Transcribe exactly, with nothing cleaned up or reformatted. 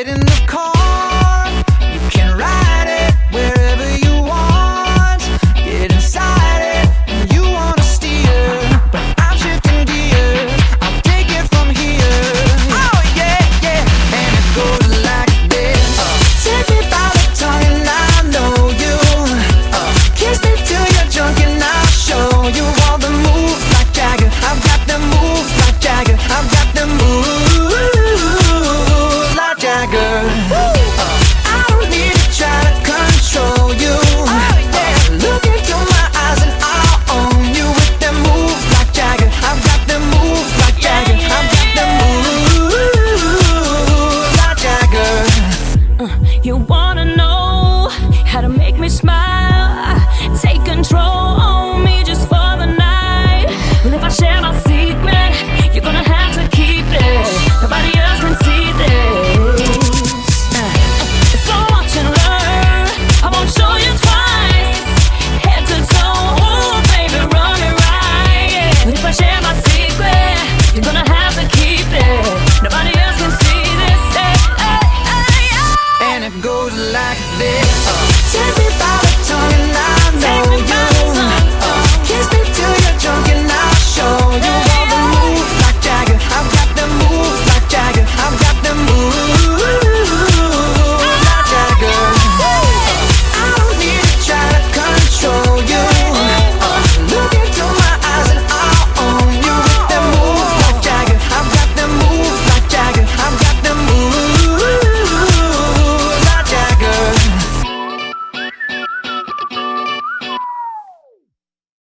Get in the car, you can ride it wherever you want. Get inside it, and you wanna steer, but I'm shifting gears, I'll take it from here. Oh yeah, yeah, and it goes like this. uh, Take me by the tongue and I know you. uh, Kiss me till you're drunk and I'll show you all the moves like Jagger. I've got the moves like Jagger. I've got the moves like Jagger. uh, I don't need to try to control you. Oh yeah, look into my eyes and I'll own you with them moves like Jagger. I've got the moves like Jagger. I've got the moves like Jagger. You wanna know how to make me smile?